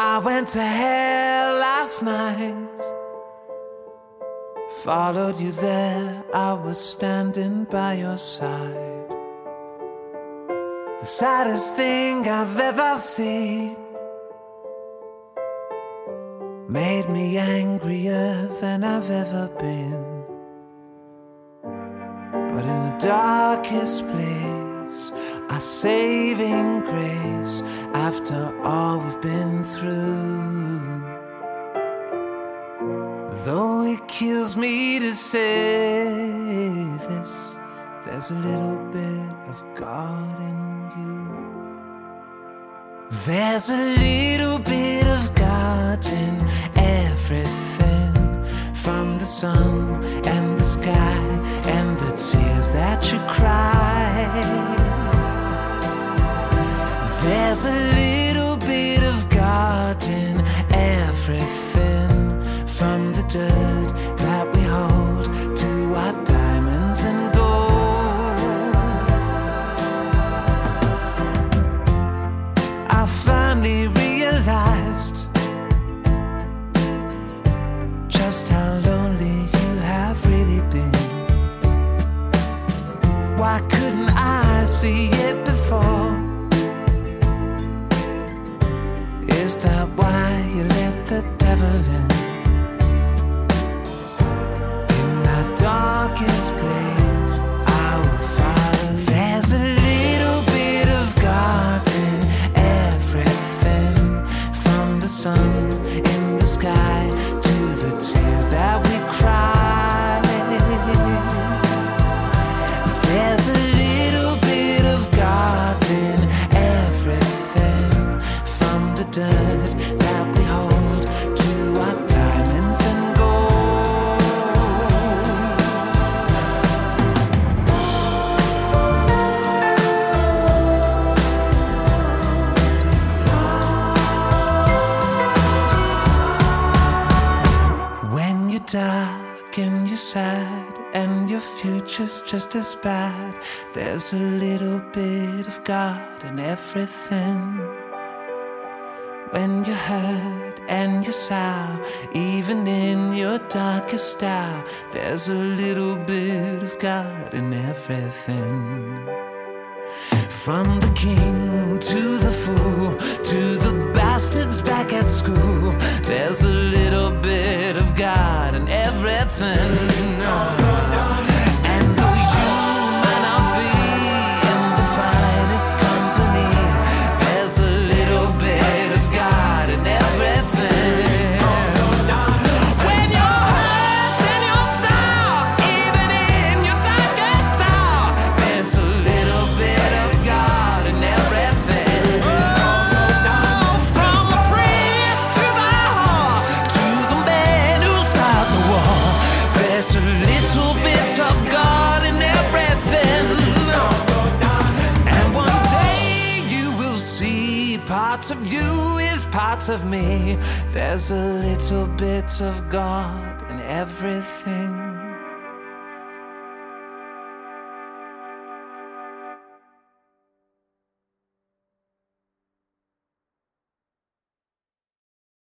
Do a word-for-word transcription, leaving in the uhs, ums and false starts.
I went to hell last night, followed you there, I was standing by your side. The saddest thing I've ever seen made me angrier than I've ever been. But in the darkest place, our saving grace, after all we've been through. Though it kills me to say this, there's a little bit of God in you. There's a little bit of God in everything, from the sun and the sky and the tears that you cry. There's a little bit of God in everything, from the dirt that we hold to our diamonds and gold. I finally realized just how lonely you have really been. Why couldn't I see it before? Is that why you let the devil in? In that darkest place, I will follow. There's a little bit of God in everything, from the sun in the sky to the tears that we cry. There's a little bit of God in everything, from the dirt that we hold to our diamonds and gold. When you're dark and you're sad and your future's just as bad, there's a little bit of God in everything. When you're hurt and you're sour, even in your darkest hour, there's a little bit of God in everything. From the king to the fool, to the bastards back at school, there's a little bit of God in everything. And though you might not be in the finest company, there's a little bit of God in everything. When your hurts and your sour, even in your darkest hour, there's a little bit of God in everything. Oh, from the priest to the whore, to the man who started the war, there's a little bit of God in everything. And one day you will see parts of you is parts of me. There's a little bit of God in everything.